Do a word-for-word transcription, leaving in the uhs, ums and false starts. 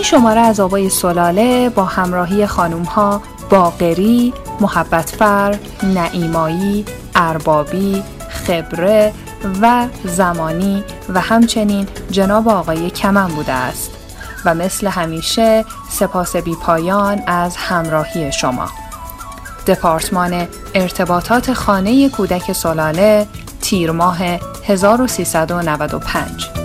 شماره از آوای سلاله با همراهی خانوم‌ها باقری، محبت‌فر، نعیمایی، اربابی، خبره و زمانی و همچنین جناب آقای کمن بوده است و مثل همیشه سپاس بی پایان از همراهی شما. دپارتمان ارتباطات خانه کودک سلاله، تیر ماه هزار و سیصد و نود و پنج.